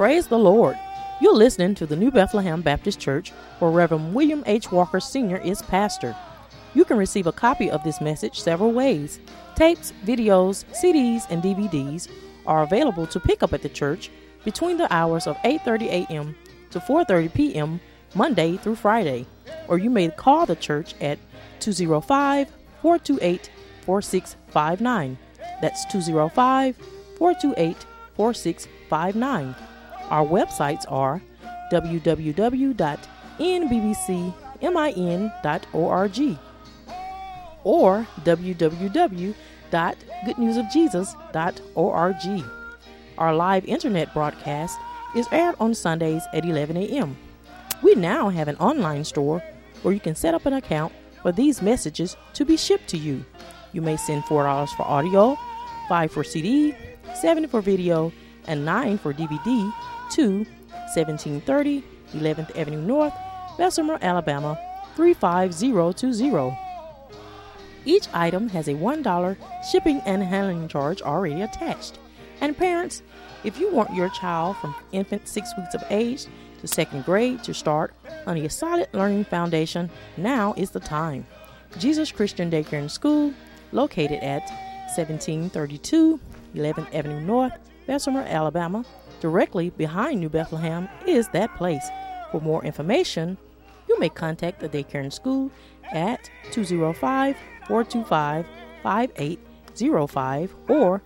Praise the Lord. You're listening to the New Bethlehem Baptist Church, where Reverend William H. Walker Sr. is pastor. You can receive a copy of this message several ways. Tapes, videos, CDs, and DVDs are available to pick up at the church between the hours of 8:30 a.m. to 4:30 p.m. Monday through Friday. Or you may call the church at 205-428-4659. That's 205-428-4659. Our websites are www.nbbcmin.org or www.goodnewsofjesus.org. Our live internet broadcast is aired on Sundays at 11 a.m. We now have an online store where you can set up an account for these messages to be shipped to you. You may send $4 for audio, $5 for CD, $7 for video, and $9 for DVD to 1730 11th Avenue North, Bessemer, Alabama 35020. Each item has a $1 shipping and handling charge already attached. And parents, if you want your child from infant 6 weeks of age to second grade to start on a solid learning foundation, now is the time. Jesus Christian Daycare and School, located at 1732 11th Avenue North, Bessemer, Alabama, directly behind New Bethlehem, is that place. For more information, you may contact the Daycare and School at 205-425-5805 or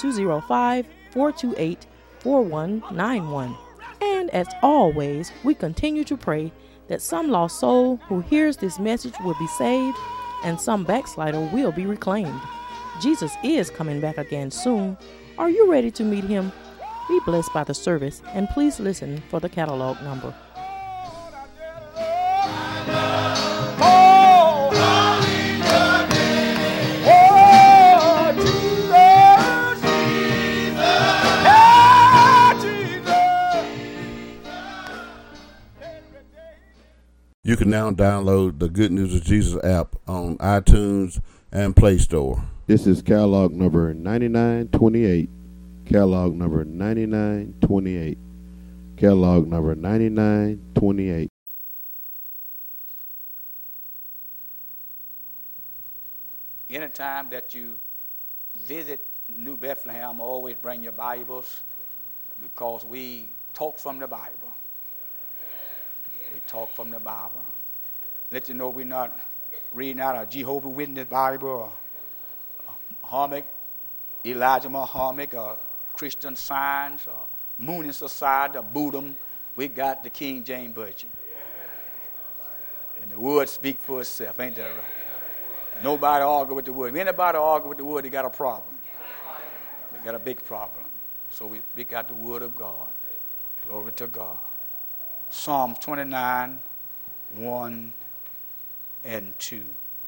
205-428-4191. And as always, we continue to pray that some lost soul who hears this message will be saved and some backslider will be reclaimed. Jesus is coming back again soon. Are you ready to meet him? Be blessed by the service, and please listen for the catalog number. You can now download the Good News of Jesus app on iTunes and Play Store. This is catalog number 9928. Catalog number 9928. Catalog number 9928. Anytime that you visit New Bethlehem, always bring your Bibles, because we talk from the Bible. We talk from the Bible. Let you know we're not reading out a Jehovah's Witness Bible or Muhammad, Elijah Muhammad, or Christian Science, or Mooning Society, or Buddhism. We got the King James Version. And the word speaks for itself, ain't that right? Nobody argue with the word. If anybody argue with the word, they got a problem. They got a big problem. So we got the word of God. Glory to God. Psalms 29, 1 and 2.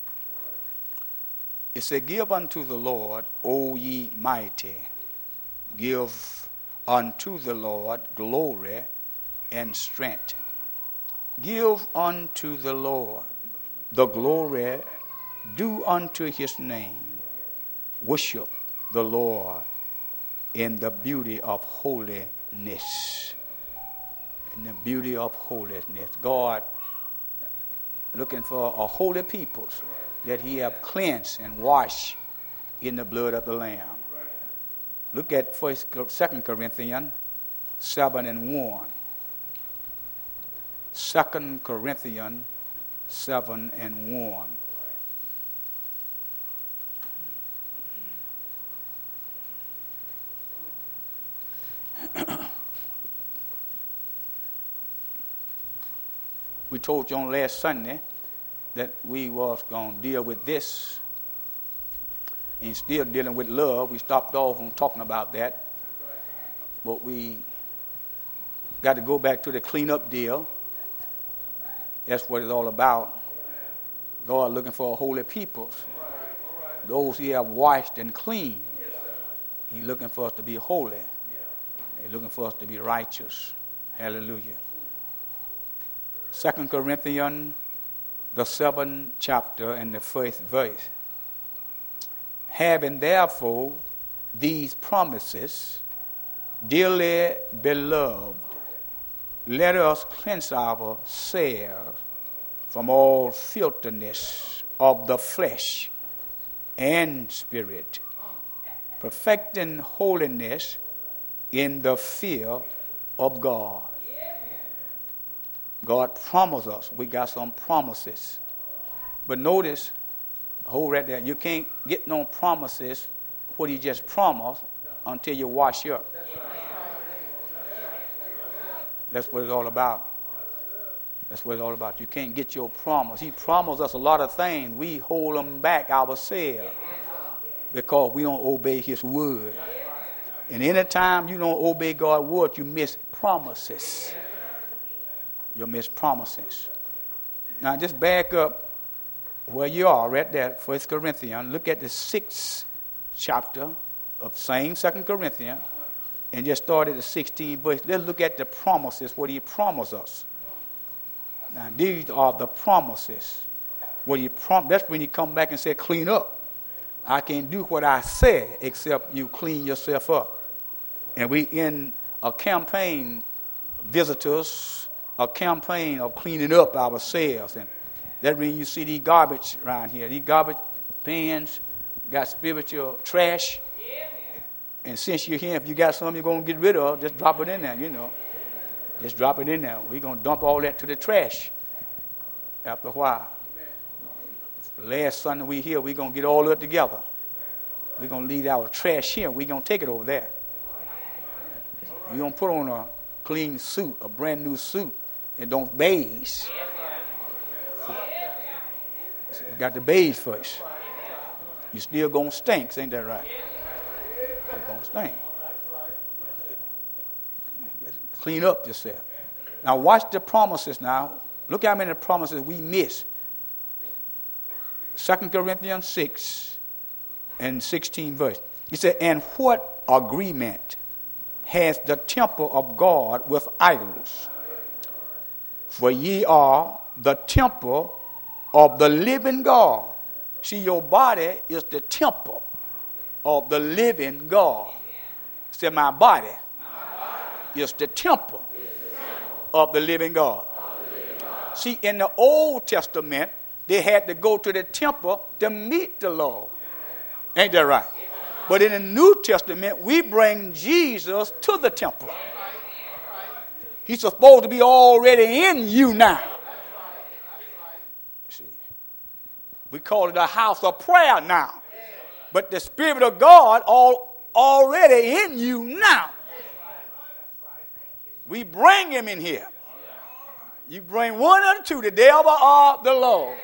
It said, "Give unto the Lord, O ye mighty, give unto the Lord glory and strength. Give unto the Lord the glory due unto his name. Worship the Lord in the beauty of holiness." In the beauty of holiness. God looking for a holy people that he have cleansed and washed in the blood of the Lamb. Look at 2 Corinthians 7 and 1. 2 Corinthians 7 and 1. We told you on last Sunday that we was going to deal with this, and still dealing with love. We stopped off on talking about that, but we got to go back to the cleanup deal. That's what it's all about. God looking for a holy people, those He have washed and cleaned. He's looking for us to be holy. He's looking for us to be righteous. Hallelujah. 2 Corinthians, the 7th chapter and the 1st verse. "Having therefore these promises, dearly beloved, let us cleanse ourselves from all filthiness of the flesh and spirit, perfecting holiness in the fear of God. God promised us. We got some promises. But notice, hold right there, you can't get no promises, what he just promised, until you wash up. That's what it's all about. That's what it's all about. You can't get your promise. He promised us a lot of things. We hold them back ourselves because we don't obey his word. And anytime you don't obey God's word, you miss promises. You miss promises. Now just back up where you are right there, 1 Corinthians. Look at the 6th chapter of same 2 Corinthians. And just start at the 16th verse. Let's look at the promises, what he promised us. Now, these are the promises. That's when you come back and say, clean up. I can't do what I said except you clean yourself up. And we in a campaign, visitors, a campaign of cleaning up ourselves. And that means you see these garbage around here. These garbage pans got spiritual trash. And since you're here, if you got something you're going to get rid of, just drop it in there, you know. Just drop it in there. We're going to dump all that to the trash after a while. Last Sunday we here, we're going to get all of it together. We're going to leave our trash here. We're going to take it over there. You're going to put on a clean suit, a brand new suit, and don't beige. So you got to beige first. You still going to stink, ain't that right? You're going to stink. Clean up yourself. Now watch the promises now. Look how many promises we miss. 2 Corinthians 6 and 16 verse. He said, and what agreement has the temple of God with idols? For ye are the temple of the living God. See, your body is the temple of the living God. Say, my body is the temple of the living God. See, in the Old Testament, they had to go to the temple to meet the Lord. Ain't that right? But in the New Testament, we bring Jesus to the temple. He's supposed to be already in you now. See, we call it a house of prayer now. But the Spirit of God already in you now. We bring him in here. You bring one or two, the devil or the Lord.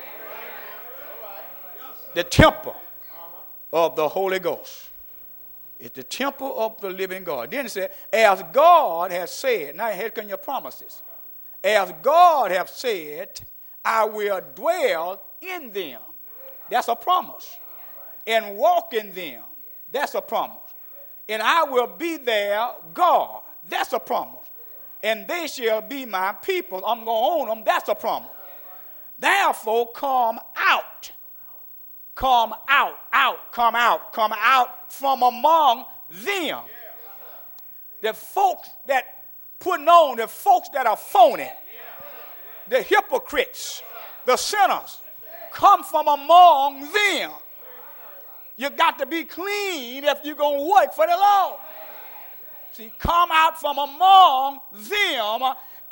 The temple of the Holy Ghost. It's the temple of the living God. Then it said, as God has said, now here come your promises. As God has said, I will dwell in them. That's a promise. And walk in them. That's a promise. And I will be their God. That's a promise. And they shall be my people. I'm going to own them. That's a promise. Therefore, come out. Come out, come out from among them. The folks that putting on, the folks that are phony, the hypocrites, the sinners, come from among them. You got to be clean if you're going to work for the Lord. See, come out from among them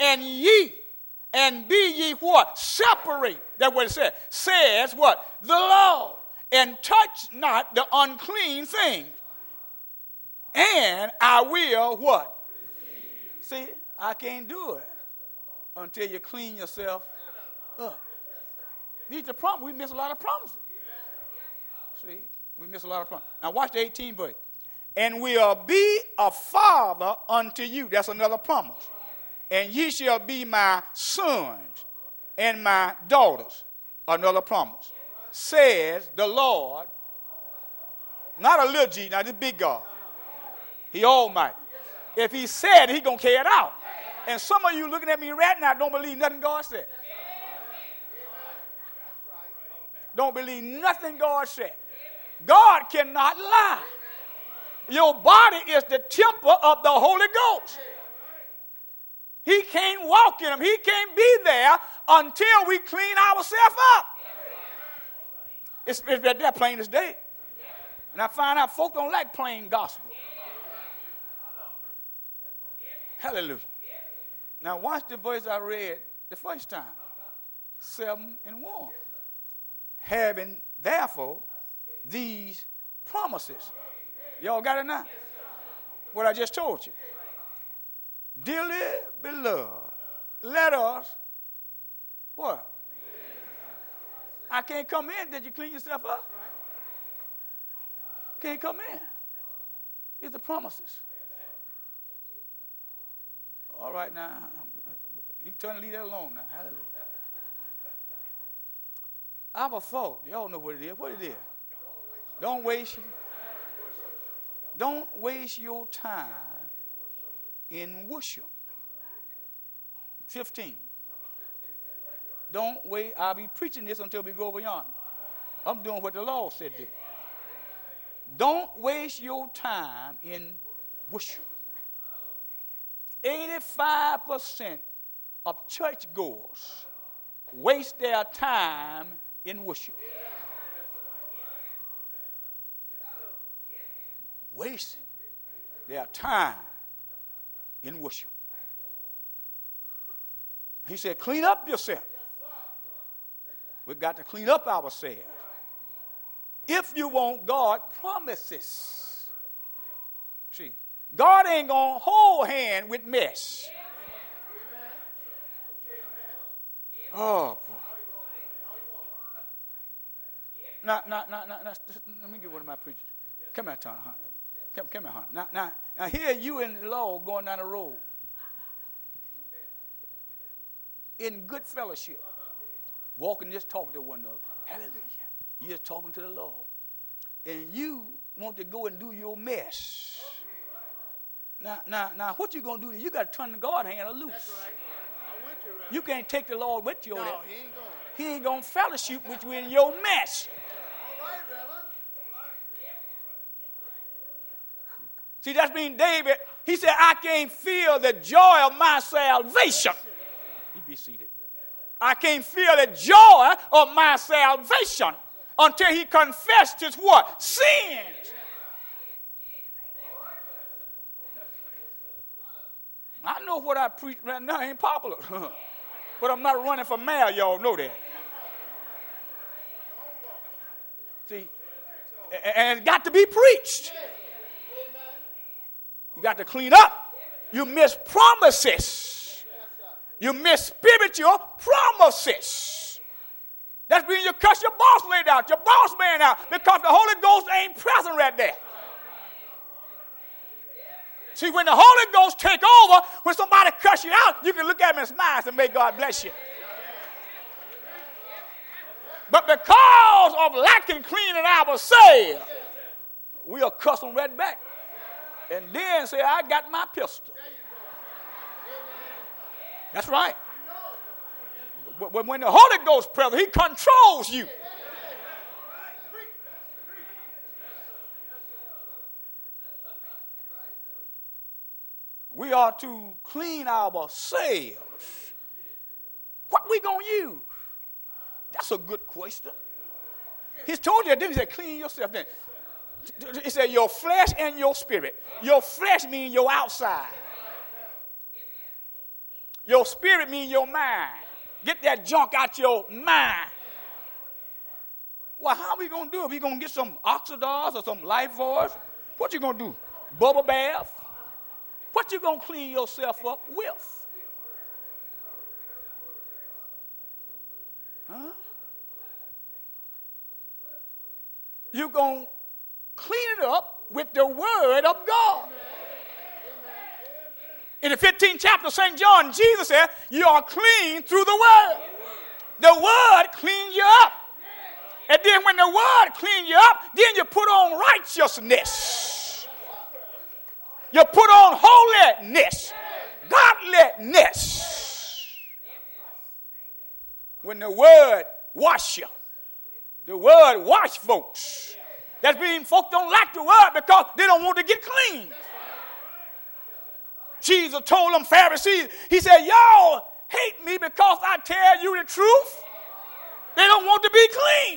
and be ye what? Separate. That's what it says. Says what? The Lord. And touch not the unclean thing. And I will what? See, I can't do it until you clean yourself up. These are promises. We miss a lot of promises. See, we miss a lot of promises. Now watch the 18th verse. And will be a father unto you. That's another promise. And ye shall be my sons and my daughters. Another promise. Says the Lord. Not a little G, now this big God. He almighty. If he said it, he going to carry it out. And some of you looking at me right now don't believe nothing God said. Don't believe nothing God said. God cannot lie. Your body is the temple of the Holy Ghost. He can't walk in them. He can't be there until we clean ourselves up. It's that plain as day. And I find out folk don't like plain gospel. Hallelujah. Now watch the verse I read the first time. 7 and 1. Having therefore these promises. Y'all got it now? What I just told you. Dearly beloved, let us, what? I can't come in. Did you clean yourself up? Can't come in. These are the promises. All right now. You can turn and leave that alone now. Hallelujah. Our fault. Y'all know what it is. What it is. Don't waste your time in worship. 15. Don't wait. I'll be preaching this until we go over yonder. I'm doing what the law said do. Don't waste your time in worship. 85% of churchgoers waste their time in worship. Waste their time in worship. He said, clean up yourself. We've got to clean up ourselves. If you want God promises. See, God ain't going to hold hand with mess. Oh, boy. Now, let me get one of my preachers. Come here, Tony. Come here, honey. Now, here you and the Lord going down the road. In good fellowship. Walking, just talking to one another. Hallelujah. You're just talking to the Lord. And you want to go and do your mess. Now, what you going to do? You got to turn the God hand loose. That's right. I'm with you, right? You can't take the Lord with you. No, he ain't going to fellowship with you in your mess. All right, brother. See, that's mean David. He said, I can't feel the joy of my salvation. You be seated. I can't feel the joy of my salvation until he confessed his what? Sins. I know what I preach right now ain't popular. But I'm not running for mayor, y'all know that. See, and it's got to be preached. You got to clean up. You miss promises. You miss spiritual promises. That's when you cuss your boss lady out, your boss man out, because the Holy Ghost ain't present right there. See, when the Holy Ghost take over, when somebody cuss you out, you can look at them and smile and may God bless you. But because of lacking cleaning ourselves, we'll cuss them right back. And then say, I got my pistol. That's right. But when the Holy Ghost is present, he controls you. We are to clean ourselves. What we going to use? That's a good question. He's told you, didn't he? Say, clean yourself then. He said, your flesh and your spirit. Your flesh means your outside. Your spirit means your mind. Get that junk out your mind. Well, how are we going to do it? We going to get some Oxidars or some Life Voice? What you going to do? Bubble bath? What you going to clean yourself up with? Huh? You're going to clean it up with the Word of God. In the 15th chapter of St. John, Jesus said, you are clean through the Word. The Word cleans you up. And then when the Word cleans you up, then you put on righteousness. You put on holiness, godliness. When the Word wash you, the Word wash folks. That means folks don't like the Word because they don't want to get clean. Jesus told them Pharisees, he said, y'all hate me because I tell you the truth. They don't want to be clean.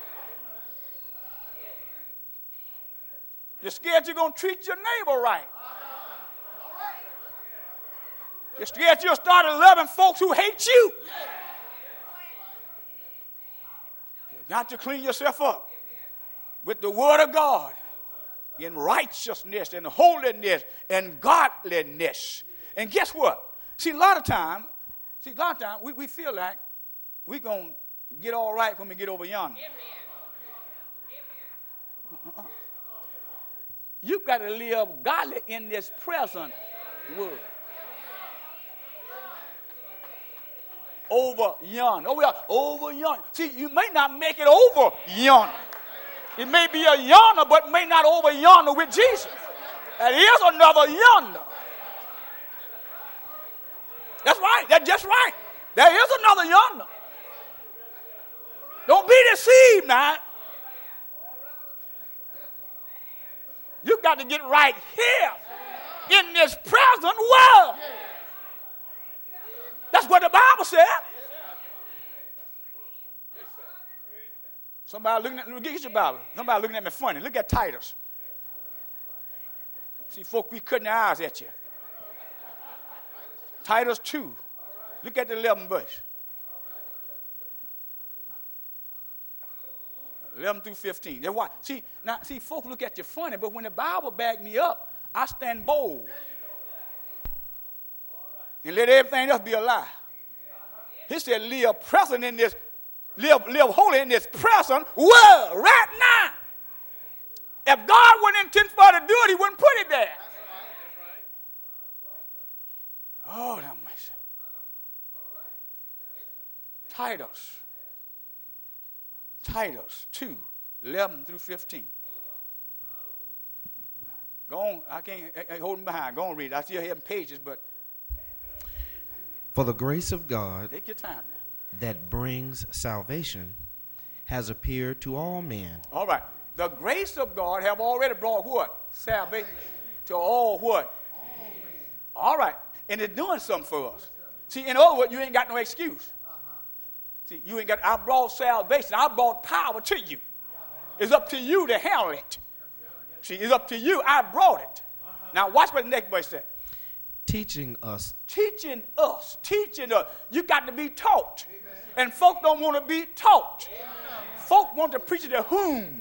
You're scared you're going to treat your neighbor right. You're scared you'll start loving folks who hate you. You've got to clean yourself up with the word of God in righteousness and holiness and godliness. And guess what? See, a lot of time, we feel like we're going to get all right when we get over yonder. You've got to live godly in this present world. Over yonder. Oh, we are over yonder. See, you may not make it over yonder. It may be a yonder, but may not over yonder with Jesus. There is another yonder. That's right. That's just right. There is another yonder. Don't be deceived now. You got to get right here in this present world. That's what the Bible said. Somebody looking at, get your Bible. Somebody looking at me funny. Look at Titus. See, folk, we cutting their eyes at you. Titus 2. Look at the 11th verse. 11 through 15. That's why. See, folk look at you funny, but when the Bible back me up, I stand bold. And let everything else be a lie. He said, live present in this, live holy in this present world right now. If God wouldn't intend for her to do it, he wouldn't put it there. Oh, that makes sense. Titus 2, 11 through 15. Go on. I can't hold him behind. Go on, read it. I still have pages, but. For the grace of God, take your time now, that brings salvation has appeared to all men. All right. The grace of God have already brought what? Salvation to all what? All right. And it's doing something for us. See, in other words, you ain't got no excuse. See, you ain't got, I brought salvation. I brought power to you. It's up to you to handle it. See, it's up to you. I brought it. Now, watch what the next verse says. Teaching us. Teaching us. You got to be taught. And folk don't want to be taught. Folk want to preach to whom?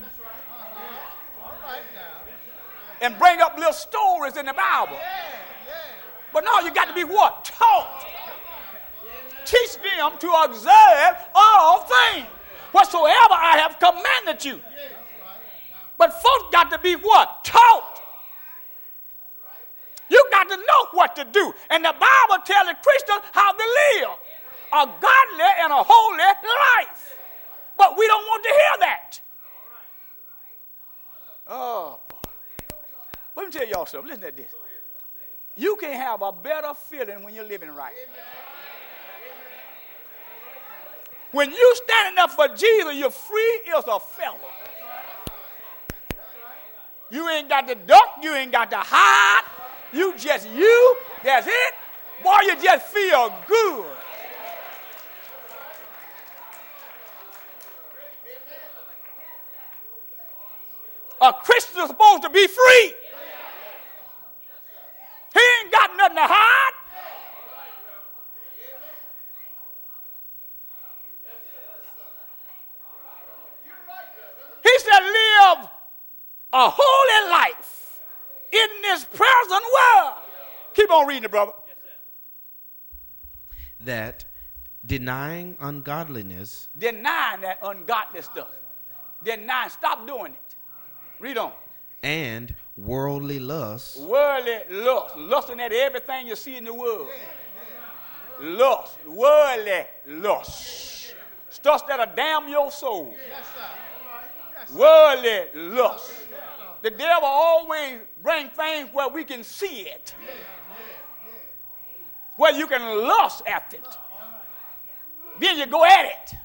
And bring up little stories in the Bible. But no, you got to be what? Taught. Teach them to observe all things whatsoever I have commanded you. But folks got to be what? Taught. You got to know what to do. And the Bible tells the Christians how to live a godly and a holy life. But we don't want to hear that. Oh, boy. Let me tell y'all something. Listen to this. You can have a better feeling when you're living right. When you standing up for Jesus, you're free as a fellow. You ain't got to duck. You ain't got to hide. You just you. That's it. Boy, you just feel good. A Christian is supposed to be free. He ain't got nothing to hide. He said, live a holy life in this present world. Keep on reading it, brother. That denying ungodliness. Denying that ungodly stuff. Denying. Stop doing it. Read on. And worldly lust. Worldly lust. Lusting at everything you see in the world. Lust. Worldly lust. Stuff that'll damn your soul. Worldly lust. The devil always brings things where we can see it. Where you can lust after it. Then you go at it.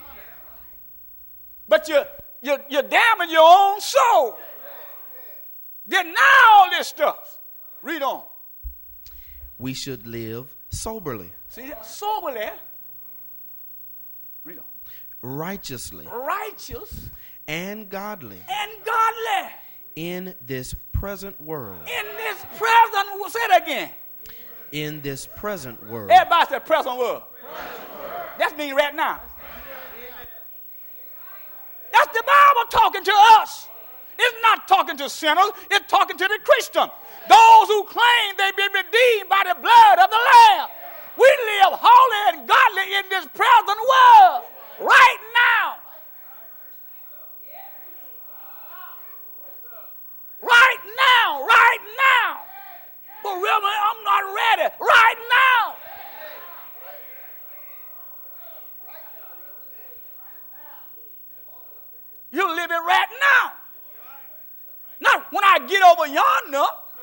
But you're damning your own soul. Deny all this stuff. Read on. we should live soberly, See, soberly. Read on. righteously, Righteous and godly and godly in this present world. in this present. Say it again. In this present world. Everybody say present world. That's mean right now. That's the Bible talking to us. It's not talking to sinners. It's talking to the Christian. Those who claim they've been redeemed by the blood of the Lamb. We live holy and godly in this present world right now. Right now, right now. But really, I'm not ready. Right now. You live it right now. Not when I get over yonder.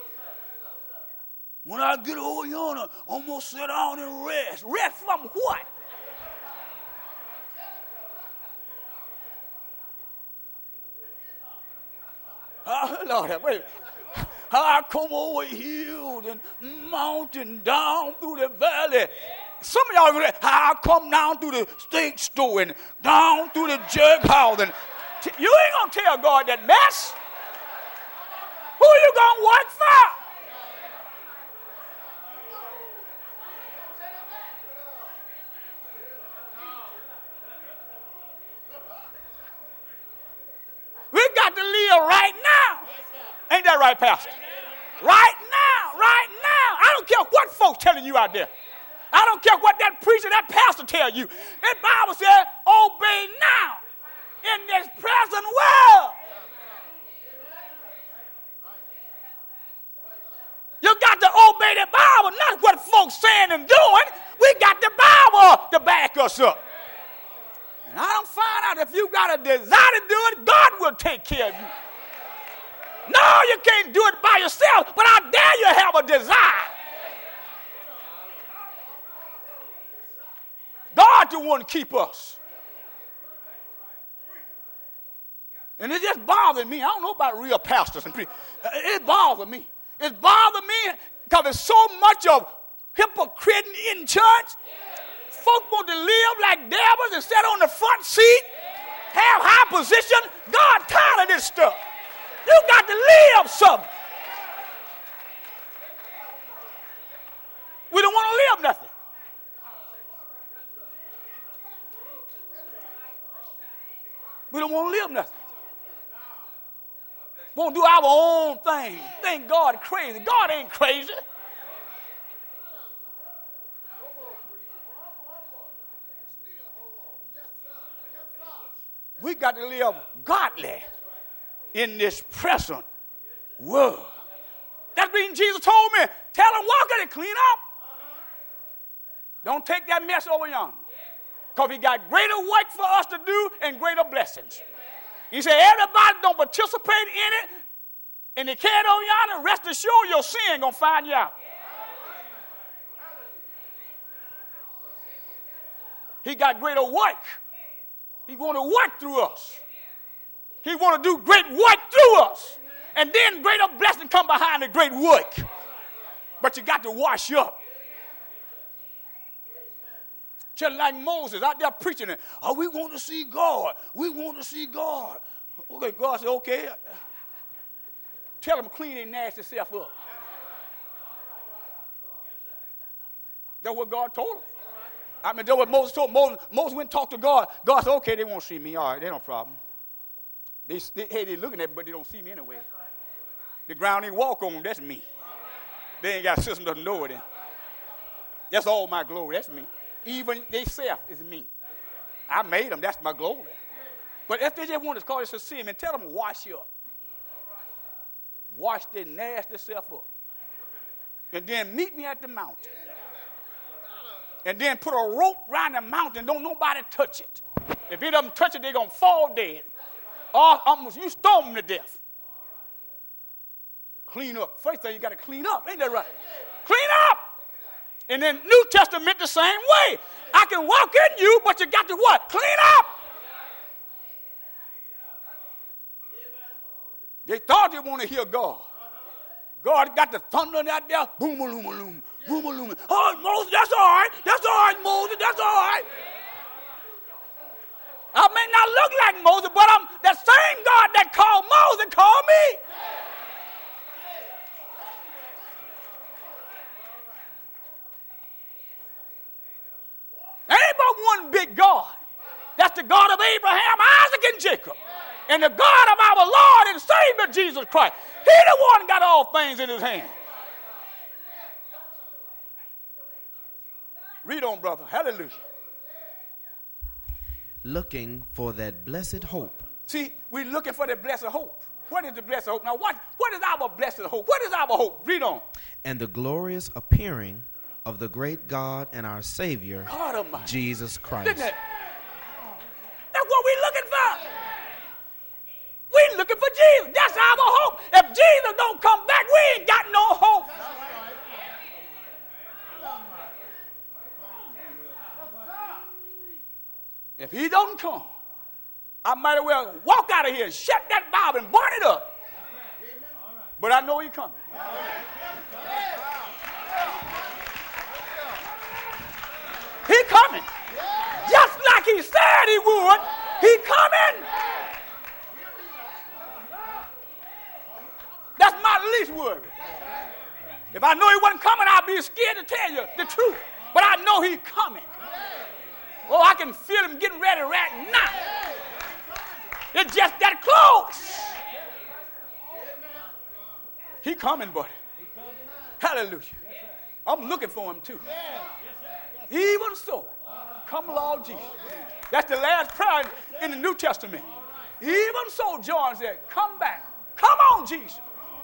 When I get over yonder, I'm going to sit down and rest. Rest from what? Lord, wait. I come over hills and mountain down through the valley. Some of y'all, I come down through the steak store and down through the jerk house. And you ain't going to tell God that mess. Who you going to work for? We got to live right now. Ain't that right, Pastor? Right now, right now. I don't care what folks telling you out there. I don't care what that preacher, that pastor tell you. That Bible said, obey now in this present world. You got to obey the Bible, not what folks saying and doing. We got the Bible to back us up. And I don't find out if you got a desire to do it, God will take care of you. No, you can't do it by yourself, but I dare you have a desire. God the one keep us. And it just bothers me. I don't know about real pastors and preachers. It bothers me. It bothers me because there's so much of hypocrite in church. Folk want to live like devils and sit on the front seat, have high position. God tired of this stuff. You got to live something. We don't want to live nothing. We don't want to live nothing. We want to do our own thing. Think God crazy. God ain't crazy. We got to live godly in this present world. That's what Jesus told me. Tell them, walk it and clean up. Don't take that mess over yonder. Because he got greater work for us to do and greater blessings. He said, everybody don't participate in it, and they can't on yonder, rest assured your sin going to find you out. He got greater work. He want to work through us. He want to do great work through us. And then greater blessing come behind the great work. But you got to wash up. Just like Moses out there preaching it. Oh, we want to see God. We want to see God. Okay, God said, okay. Tell them clean their nasty self up. That's what God told them. I mean, that's what Moses told. Moses went and talked to God. God said, okay, they won't see me. All right, they no problem. They're looking at me, but they don't see me anyway. The ground they walk on, that's me. They ain't got a system to know it in. That's all my glory. That's me. Even they self is me. I made them. That's my glory. But if they just want to call this a sin, tell them to wash you up. Wash their nasty self up. And then meet me at the mountain. And then put a rope around the mountain. Don't nobody touch it. If it doesn't touch it, they're going to fall dead. Or almost you stone them to death. Clean up. First thing you got to clean up. Ain't that right? Clean up. And then New Testament the same way. I can walk in you, but you got to what? Clean up. They thought they want to hear God. God got the thunder out there. Boom, boom, boom, boom, boom, boom. Oh, Moses, that's all right. That's all right, Moses. That's all right. I may not look like Moses, but I'm the same God that called Moses called me. Ain't but one big God. That's the God of Abraham, Isaac, and Jacob. And the God of our Lord and Savior Jesus Christ. He the one got all things in his hand. Read on, brother. Hallelujah. Looking for that blessed hope. See, we're looking for the blessed hope. What is the blessed hope? Now, what is our blessed hope? What is our hope? Read on. And the glorious appearing of the great God and our Savior, God Almighty. Jesus Christ. Isn't it? That's what we're looking for. We're looking for Jesus. That's our hope. If Jesus don't come back, we ain't got no hope. If he don't come, I might as well walk out of here and shut that Bible and burn it up. But I know he's coming. He coming. Just like he said he would. He coming. That's my least worry. If I know he wasn't coming, I'd be scared to tell you the truth. But I know he's coming. Oh, I can feel him getting ready right now. It's just that close. He coming, buddy. Hallelujah. I'm looking for him too. Even so, come Lord Jesus. That's the last prayer in the New Testament. Even so, John said, come back. Come on, Jesus.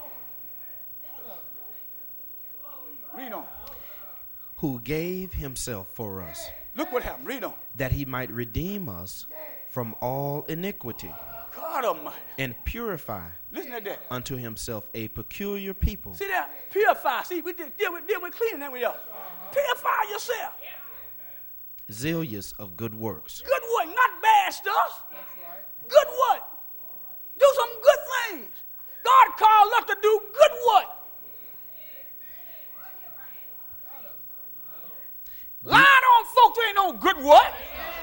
Read on. Who gave himself for us. Look what happened. Read on. That he might redeem us from all iniquity. God Almighty. And purify. Listen to that. Unto himself a peculiar people. See that? Purify. See, we deal with cleaning that we are. Purify yourself. Zealous of good works. Good work, not bad stuff. Good work. Do some good things. God called us to do good work. Lying on folks ain't no good work.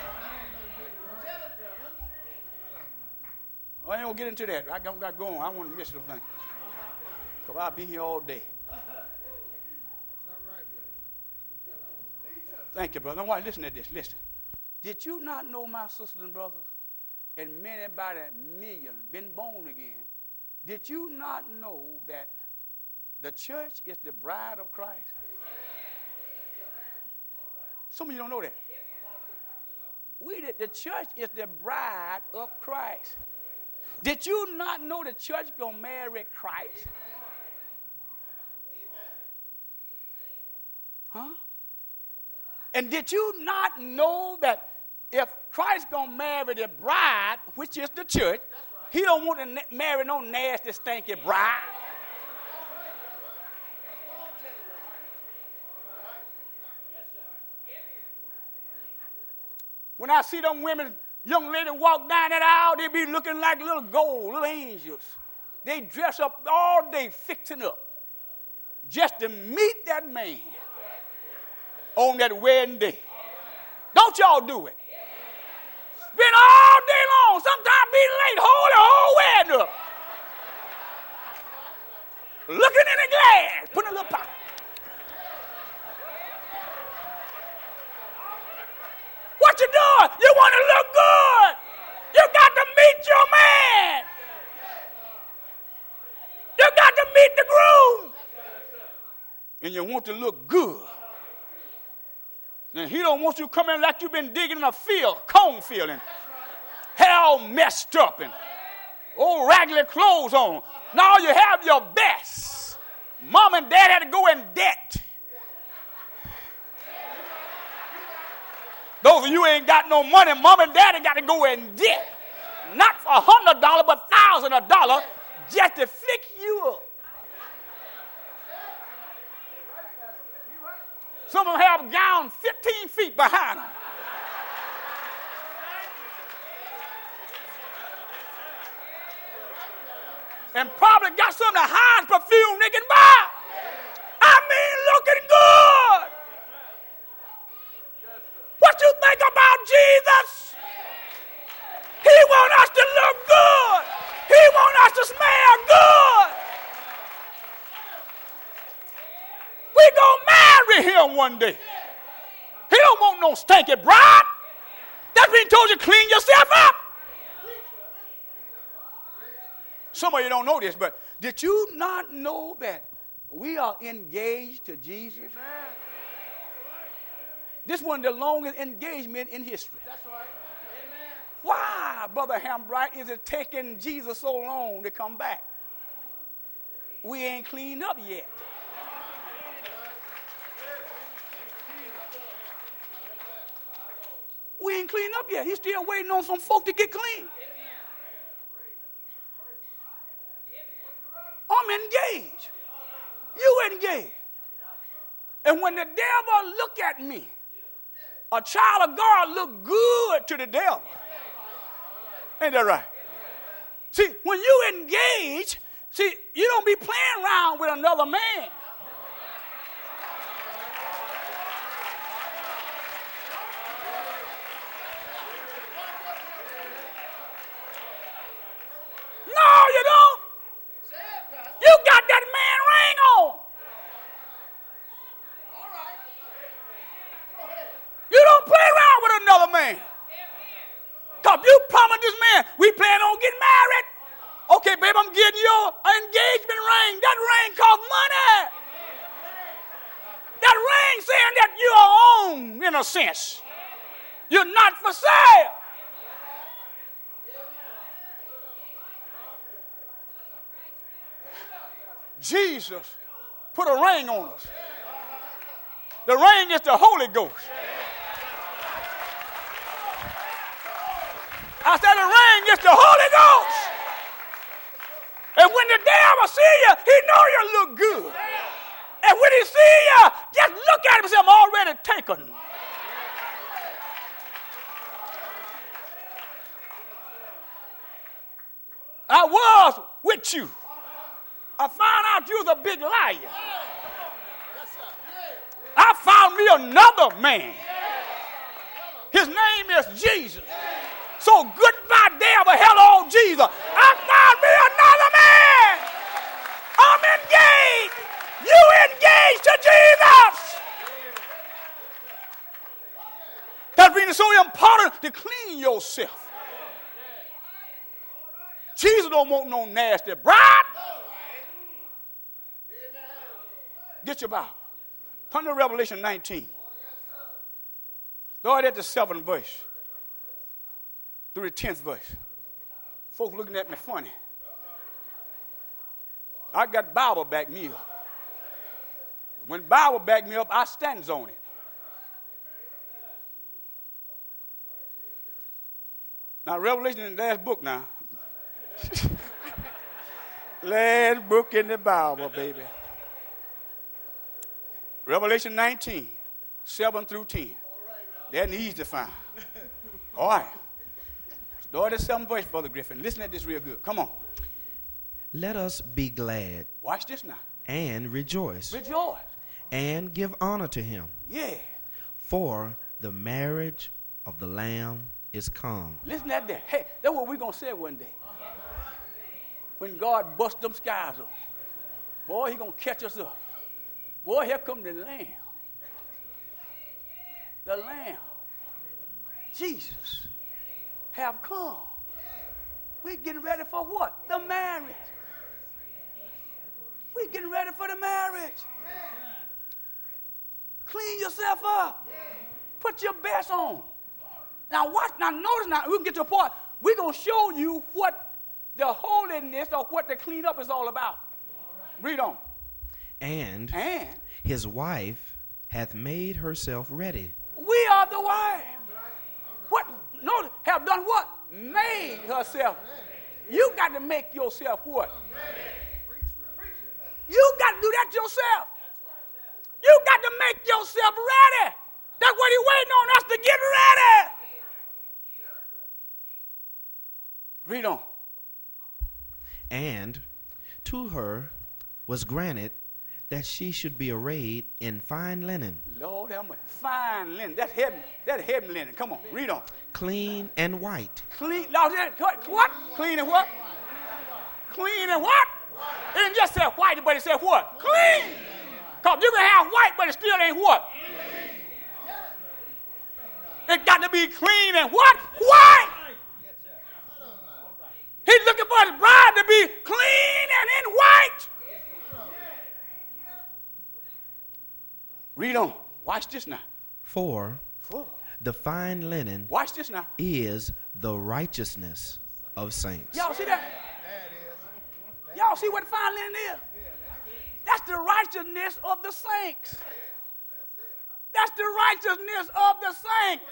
I ain't gonna get into that. I got going. I don't want to miss the thing. Because I'll be here all day. Thank you, brother. Now, listen to this. Listen. Did you not know, my sisters and brothers, and many about a million been born again, did you not know that the church is the bride of Christ? Some of you don't know that. The church is the bride of Christ. Did you not know the church gonna marry Christ? Huh? And did you not know that if Christ gonna marry the bride, which is the church, he don't want to marry no nasty, stinky bride? When I see them women, young ladies walk down that aisle, they be looking like little gold, little angels. They dress up all day fixing up just to meet that man on that wedding day. Don't y'all do it. Spend all day long, sometimes be late, hold the whole wedding up. Looking in the glass, putting a little pop. What you doing? You want to look good. You got to meet your man. You got to meet the groom. And you want to look good. And he don't want you coming like you've been digging in a field, cornfield, and hair all messed up and old raggedy clothes on. Now you have your best. Mom and dad had to go in debt. Those of you ain't got no money, mom and daddy got to go in debt. Not for $100, but thousands of dollars just to fix you up. Some of them have a gown 15 feet behind them. And probably got some of the highest perfume they can buy. I mean, looking good. What you think about Jesus? He wants us to look good. He wants us to smell good. We gonna marry him one day. He don't want no stinky bride. That's been told you clean yourself up. Some of you don't know this, but did you not know that we are engaged to Jesus? This one the longest engagement in history. That's right. Why, Brother Hambright, is it taking Jesus so long to come back? We ain't cleaned up yet. We ain't cleaned up yet. He's still waiting on some folk to get clean. I'm engaged. You engaged. And when the devil look at me, a child of God look good to the devil. Ain't that right? See, when you engage, see, you don't be playing around with another man. No, you don't. You got that man ring on. You don't play around with another man. Because you promised this man, we plan on getting married. Okay, babe, I'm getting you an engagement ring. That ring costs money. That ring saying that you are owned in a sense. You're not for sale. Jesus put a ring on us. The ring is the Holy Ghost. I said the ring is the Holy Ghost. And when the devil see you, he know you look good. And when he see you, just look at him and say, I'm already taken. I was with you. I found out you was a big liar. I found me another man. His name is Jesus. So goodbye, devil. Hello, Jesus. I found me another man. I'm engaged. You engaged to Jesus. That's been so important to clean yourself. Jesus don't want no nasty bride. Get your Bible. Turn to Revelation 19. Start at the 7th verse through the 10th verse. Folks looking at me funny. I got Bible back me up. When Bible back me up, I stands on it. Now, Revelation is the last book now. Last book in the Bible, baby. Revelation 19, 7 through 10. That easy to find. All right. Start at 7th verse, Brother Griffin. Listen at this real good. Come on. Let us be glad. Watch this now. And rejoice. Rejoice. And give honor to him. Yeah. For the marriage of the Lamb is come. Listen at that. Hey, that's what we're going to say one day. When God busts them skies up. Boy, he going to catch us up. Boy, here come the Lamb. The Lamb. Jesus have come. We're getting ready for what? The marriage. We're getting ready for the marriage. Clean yourself up. Put your best on. Now watch. Now notice now, we'll get to a point. We're going to show you what the holiness or what the clean up is all about. Read on. And his wife hath made herself ready. We are the wife. What? Notice, have done what? Made herself. You got to make yourself what? You got to do that yourself. You got to make yourself ready. That's what he's waiting on us to get ready. Read on. And to her was granted that she should be arrayed in fine linen, Lord have mercy. Fine linen. That's heaven linen. Come on, read on. clean and white. Clean. Now, what? Clean and what? Clean and what? It didn't just say white, but it said what? Clean. Because you can have white, but it still ain't what? It got to be clean and what? White. He's looking for his bride to be clean and in white. Read on. Watch this now. For the fine linen Watch this now. is the righteousness of saints. Y'all see that? Y'all see what fine linen is? That's the righteousness of the saints. That's the righteousness of the saints.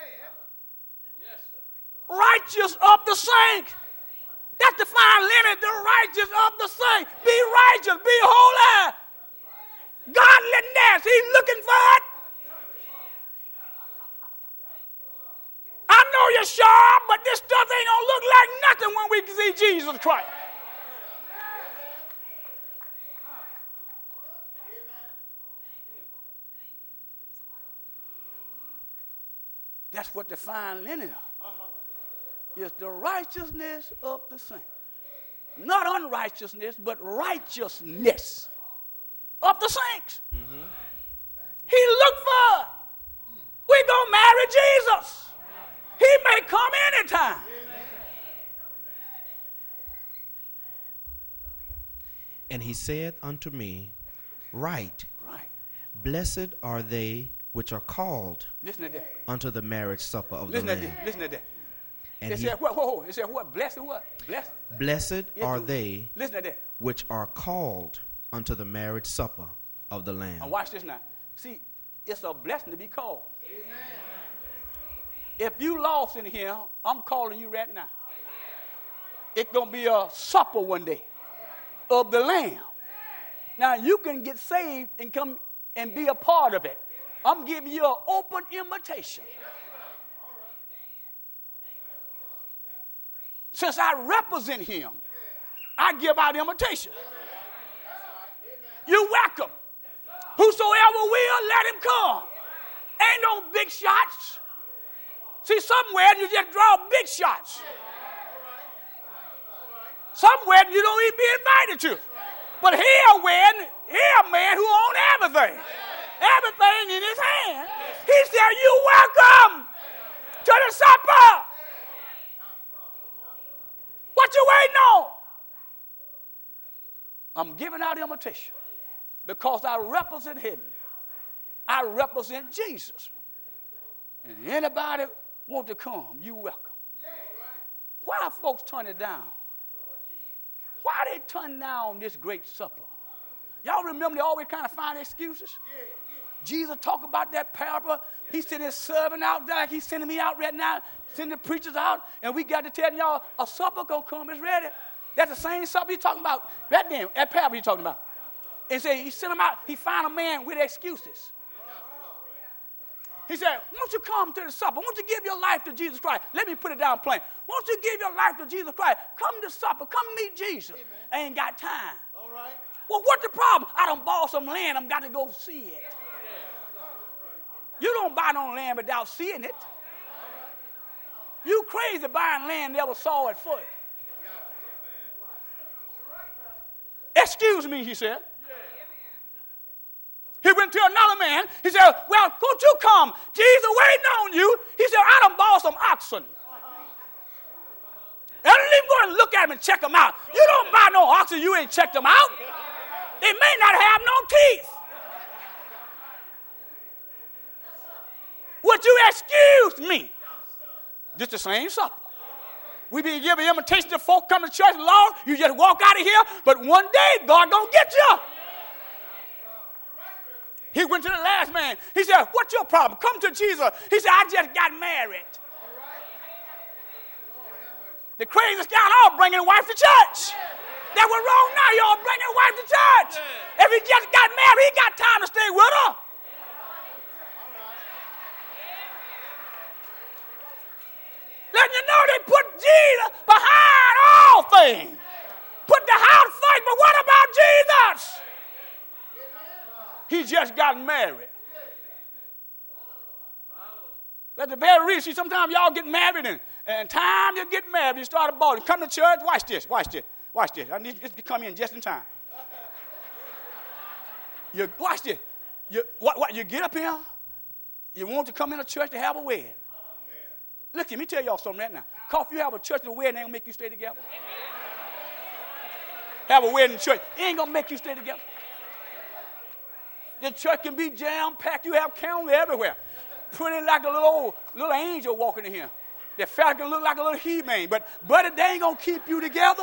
Righteous of the saints. That's the fine linen, the righteous of the saints. Be righteous, be holy. Godliness, he's looking for it. I know you're sharp, but this stuff ain't going to look like nothing when we see Jesus Christ. That's what the fine linen is. It's the righteousness of the saints. Not unrighteousness, but righteousness of the saints. Mm-hmm. He looked for it. We're going to marry Jesus. He may come anytime. And he said unto me, Right. Blessed are they which are called unto the marriage supper of the Lamb. Listen to that. And it said what? It said what? Blessed what? Blessed are they listen to that. which are called unto the marriage supper of the Lamb. And watch this now. See, it's a blessing to be called. Amen. If you lost in here, I'm calling you right now. It's going to be a supper one day of the Lamb. Now, you can get saved and come and be a part of it. I'm giving you an open invitation. Since I represent him, I give out invitation. You're welcome. Whosoever will, let him come. Ain't no big shots. See, somewhere you just draw big shots. Somewhere you don't even be invited to. But here a man who owns everything. Everything in his hand. He said, you're welcome to the supper. What you waiting on? I'm giving out invitation because I represent him. I represent Jesus. And anybody want to come, you welcome. Why folks turn it down? Why they turn down this great supper? Y'all remember they always kind of find excuses? Jesus talked about that parable. He sent his servant out there like he's sending me out right now, sending the preachers out, and we got to tell y'all a supper gonna come, it's ready. That's the same supper he's talking about. That parable he's talking about. And say he sent him out, he found a man with excuses. He said, won't you come to the supper? Won't you give your life to Jesus Christ? Let me put it down plain. Won't you give your life to Jesus Christ? Come to supper. Come meet Jesus. Amen. I ain't got time. All right. Well, what's the problem? I done bought some land. I'm got to go see it. You don't buy no land without seeing it. You crazy buying land, never saw it first. Excuse me, he said. He went to another man. He said, well, won't you come? Jesus waiting on you. He said, I done bought some oxen. And I didn't even go and look at him and check them out. You don't buy no oxen, you ain't checked them out. They may not have no teeth. Would you excuse me? This the same supper. We be giving invitation to folk come to church, Lord, you just walk out of here, but one day God gonna get you. He went to the last man. He said, what's your problem? Come to Jesus. He said, I just got married. The craziest guy all bringing a wife to church. That was wrong now. Y'all bringing a wife to church. If he just got married, he got time to stay with her. Letting you know they put Jesus behind all things. Put the house first, but what He just got married. That's the very reason. See, sometimes y'all get married, and time you get married, you start a ball. You come to church, watch this. I need you to come in just in time. Watch this. You get up here, you want to come in a church to have a wedding. Look, let me tell y'all something right now. Because if you have a church and a wedding, it ain't going to make you stay together. Have a wedding church, it ain't going to make you stay together. The church can be jam-packed. You have candles everywhere. Put in like a little angel walking in here. The fella can look like a little He-Man. But they ain't going to keep you together.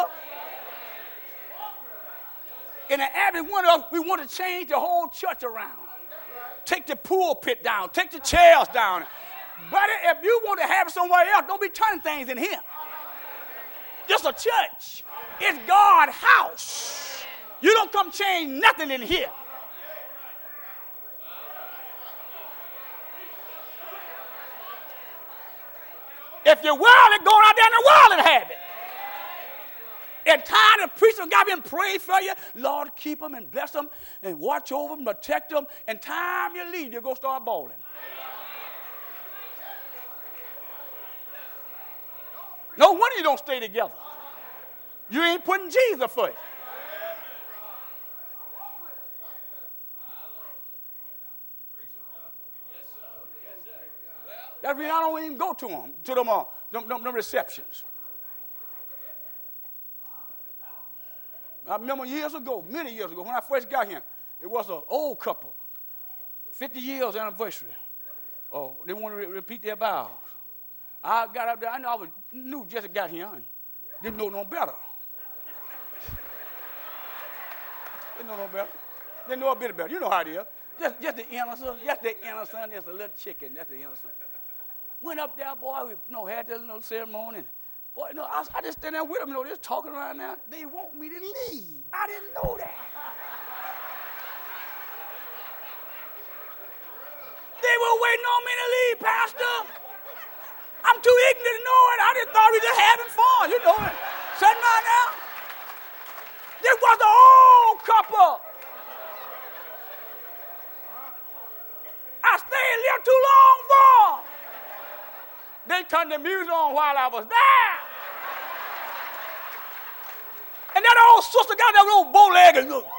And every one of us, we want to change the whole church around. Take the pulpit down. Take the chairs down. But if you want to have it somewhere else, don't be turning things in here. This is a church. It's God's house. You don't come change nothing in here. If you're worldly, go out there in the world and have it. At times, the preacher got been praying for you. Lord, keep them and bless them and watch over them, protect them. And time you leave, you go start bawling. No wonder you don't stay together. You ain't putting Jesus first. That's the reason I don't even go to them receptions. I remember many years ago, when I first got here, it was an old couple, 50 years anniversary. Oh, they wanted to repeat their vows. I got up there, I knew just got here and didn't know no better. Didn't know no better. Didn't know a bit better. You know how it is. Just the innocent, just a little chicken, that's the innocent. Went up there, boy, we had that little ceremony. Boy, I just stand there with them, just talking around now. They want me to leave. I didn't know that. They were waiting on me to leave, Pastor. I'm too ignorant to know it. I just thought we were just having fun, Sitting right now. This was the old couple. I stayed a little too long for. They turned the music on while I was there. And that old sister got that little bow leg and look.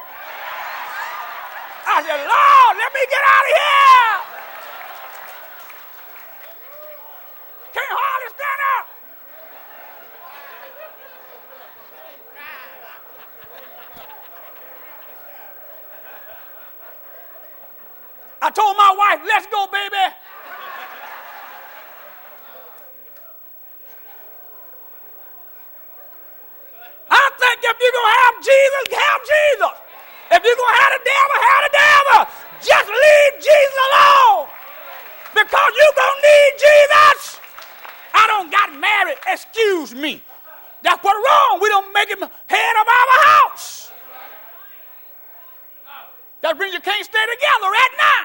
I said, Lord, let me get out of here. Can't hardly stand up. I told my wife, let's go, baby. I think if you're going to have Jesus, have Jesus. If you're going to have the devil, have the devil. Just leave Jesus alone. Because you're going to need Jesus. I don't got married. Excuse me. That's what's wrong. We don't make him head of our house. That means you can't stay together right now.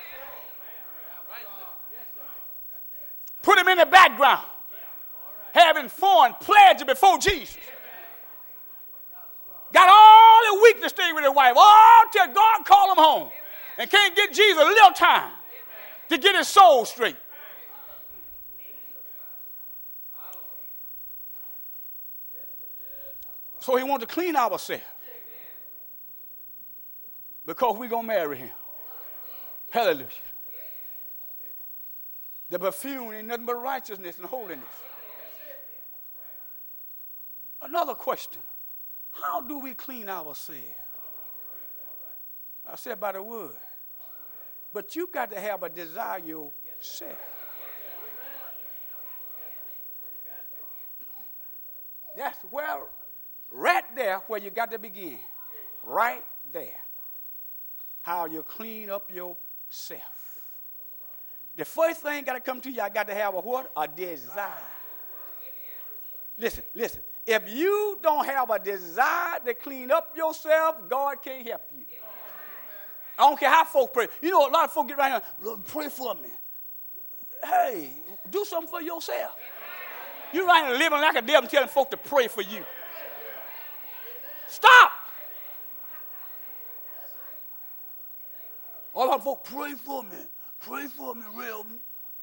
Put him in the background. Having fun, pledging before Jesus. Got all the week to stay with his wife. All till God call him home. And can't get Jesus a little time to get his soul straight. So he wanted to clean ourselves. Because we're going to marry him. Hallelujah. The perfume ain't nothing but righteousness and holiness. Another question. How do we clean ourselves? I said by the word. But you got to have a desire yourself. That's where, right there where you got to begin. Right there. How you clean up yourself. The first thing got to come to you, I got to have a what? A desire. Listen. If you don't have a desire to clean up yourself, God can't help you. I don't care how folk pray. A lot of folk get right here, Lord, pray for me. Hey, do something for yourself. You're right here living like a devil telling folk to pray for you. Stop. All our folks, pray for me. Pray for me, Reverend.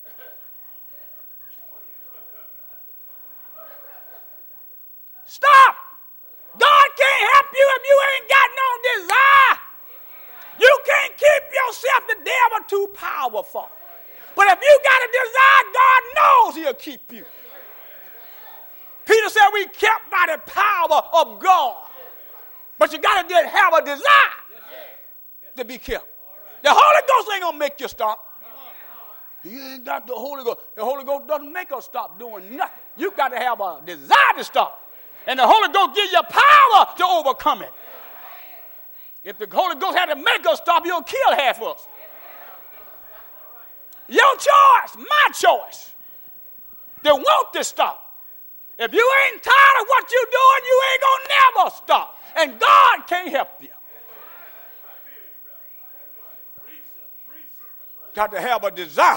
Stop. God can't help you if you ain't got no desire. You can't keep yourself. The devil too powerful. But if you got a desire, God knows he'll keep you. Peter said we kept by the power of God. But you got to have a desire to be kept. The Holy Ghost ain't going to make you stop. You ain't got the Holy Ghost. The Holy Ghost doesn't make us stop doing nothing. You got to have a desire to stop. And the Holy Ghost gives you power to overcome it. If the Holy Ghost had to make us stop, he'll kill half of us. Your choice, my choice, to want to stop. If you ain't tired of what you're doing, you ain't going to never stop. And God can't help you. Got to have a desire.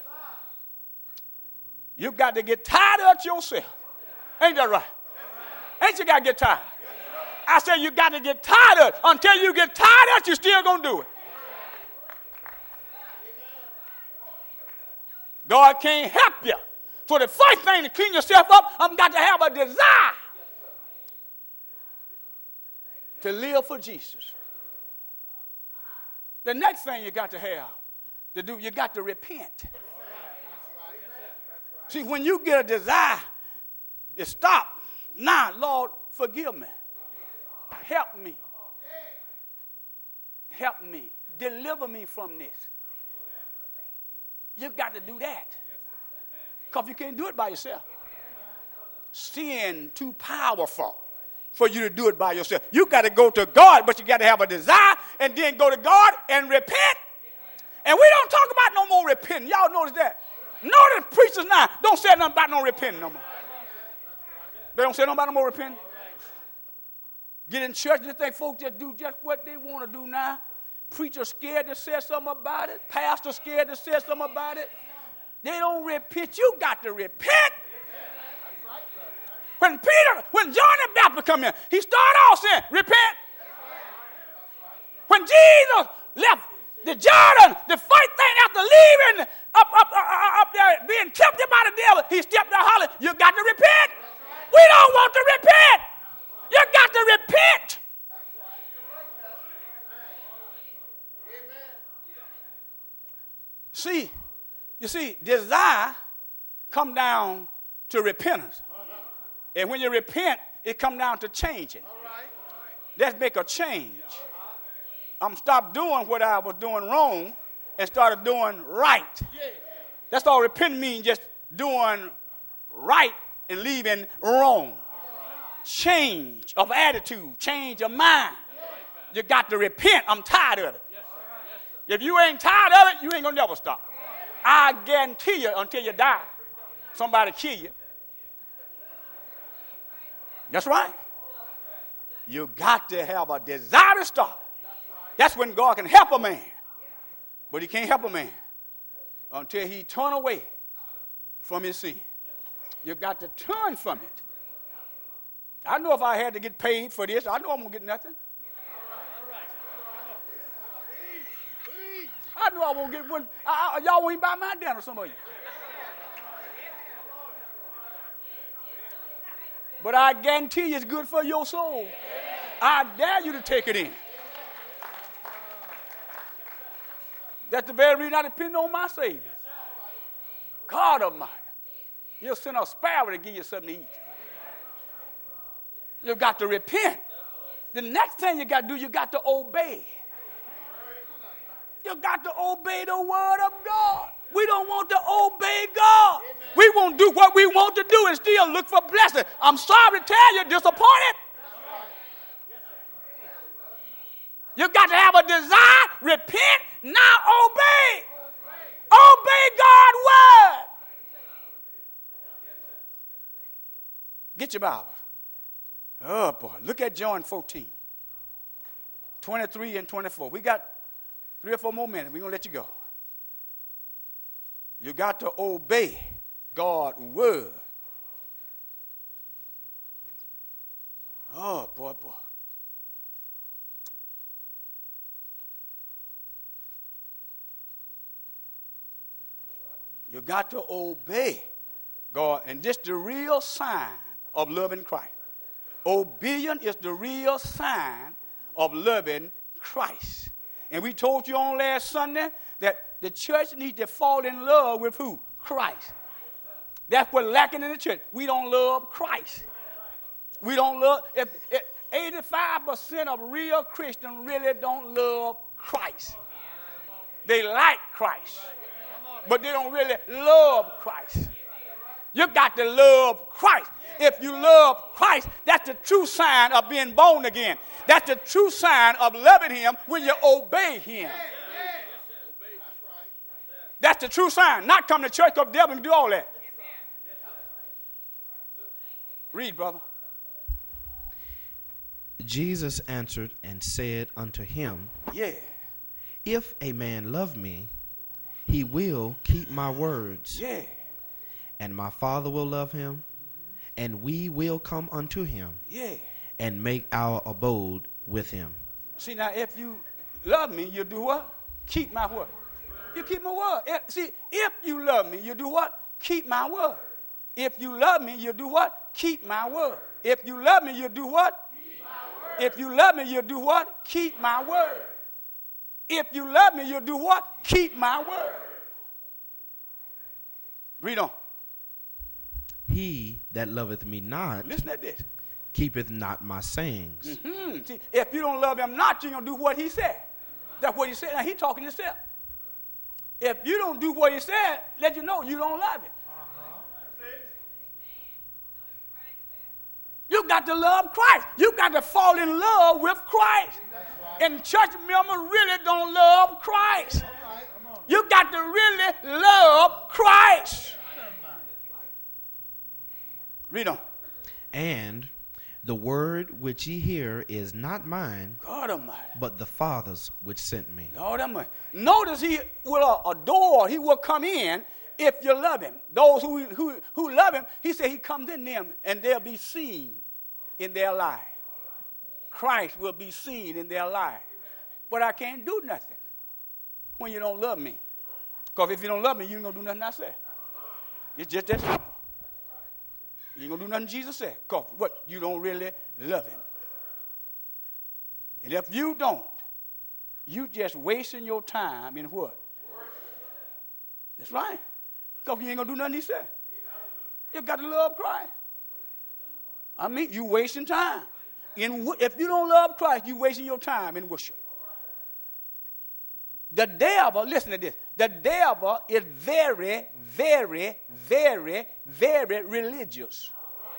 You got to get tired of it yourself. Ain't that right? Ain't you got to get tired? I said you got to get tired of it. Until you get tired of it, you're still going to do it. God can't help you. So the first thing to clean yourself up, I've got to have a desire to live for Jesus. The next thing you got to have to do, you got to repent. See, when you get a desire to stop, now, Lord, forgive me. Help me. Help me. Deliver me from this. You got to do that. Because you can't do it by yourself. Sin too powerful for you to do it by yourself. You got to go to God, but you got to have a desire and then go to God and repent. And we don't talk about no more repenting. Y'all notice that? Notice preachers now don't say nothing about no repenting no more. They don't say nothing about no more repenting. Get in church and they think folks just do just what they want to do now. Preacher scared to say something about it. Pastor scared to say something about it. They don't repent. You got to repent. When John the Baptist come in, he started off saying, repent. When Jesus left the Jordan, the first thing after leaving up there, being tempted by the devil, he stepped out hollering, you got to repent. We don't want to repent. You got to repent. You see, desire come down to repentance. And when you repent, it come down to changing. Let's make a change. I'm stopped doing what I was doing wrong and started doing right. That's all repent means, just doing right and leaving wrong. Change of attitude, change of mind. You got to repent. I'm tired of it. If you ain't tired of it, you ain't going to never stop. I guarantee you until you die, somebody kill you. That's right. You got to have a desire to stop. That's when God can help a man. But he can't help a man until he turn away from his sin. You got to turn from it. I know if I had to get paid for this, I know I'm going to get nothing. I know I won't get one. Y'all won't even buy my dinner, some of you. But I guarantee you it's good for your soul. I dare you to take it in. That's the very reason I depend on my Savior. God Almighty. He'll send a sparrow to give you something to eat. You got to repent. The next thing you got to do, you got to obey. You got to obey the word of God. We don't want to obey God. We won't do what we want to do and still look for blessing. I'm sorry to tell you, disappointed. You got to have a desire, repent, now obey. Obey God's word. Get your Bible. Oh, boy. Look at John 14, 23 and 24. We got 3 or 4 more minutes. We're going to let you go. You got to obey God's word. Oh, boy, boy. You got to obey God. And this is the real sign of loving Christ. Obedience is the real sign of loving Christ. And we told you on last Sunday that the church needs to fall in love with who? Christ. That's what's lacking in the church. We don't love Christ. We don't love, if 85% of real Christians really don't love Christ. They like Christ, but they don't really love Christ. You got to love Christ. If you love Christ, that's the true sign of being born again. That's the true sign of loving him when you obey him. That's the true sign. Not come to church of the devil and do all that. Read, brother. Jesus answered and said unto him, Yeah. If a man love me, he will keep my words. Yeah. And my Father will love him, and we will come unto him. Yeah. And make our abode with him. See, now, if you love me, you do what? Keep my word. You keep my word. If you love me, you do what? Keep my word. If you love me, you do what? Keep my word. If you love me, you do what? Keep my word. If you love me, you do what? Keep my word. If you love me, you do what? Keep my word. Read on. He that loveth me not, listen to this, keepeth not my sayings. Mm-hmm. See, if you don't love him not, you're going to do what he said. That's what he said. Now, he's talking to himself. If you don't do what he said, let you know you don't love him. You got to love Christ. You got to fall in love with Christ. And church members really don't love Christ. You got to really love Christ. Read on. And the word which ye hear is not mine, God Almighty, but the Father's which sent me. Lord Almighty. Notice he will adore, he will come in if you love him. Those who love him, he said he comes in them and they'll be seen in their life. Christ will be seen in their life. But I can't do nothing when you don't love me. Because if you don't love me, you ain't going to do nothing I say. It's just that simple. You ain't going to do nothing Jesus said. Because what? You don't really love him. And if you don't, you just wasting your time in what? That's right. Because you ain't going to do nothing he said. You got to love Christ. I mean, you wasting time. If you don't love Christ, you wasting your time in worship. The devil, listen to this. The devil is very, very, very, very religious.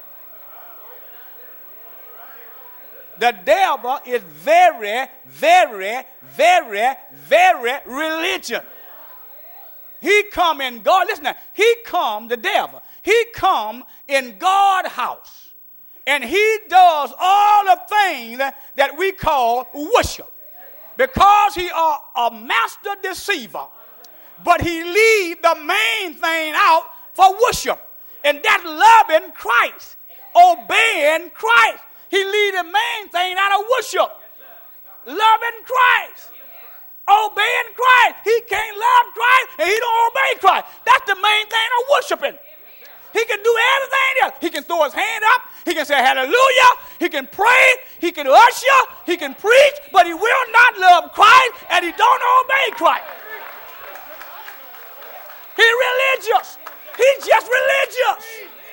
The devil is very, very, very, very religious. He come in God, listen now, he come, the devil, he come in God's house. And he does all the things that we call worship. Because he are a master deceiver. But he leave the main thing out for worship. And that's loving Christ. Obeying Christ. He leave the main thing out of worship. Loving Christ. Obeying Christ. He can't love Christ and he don't obey Christ. That's the main thing of worshiping. He can do everything else. He can throw his hand up. He can say hallelujah. He can pray. He can usher. He can preach. But he will not love Christ and he don't obey Christ. He's religious. He's just religious.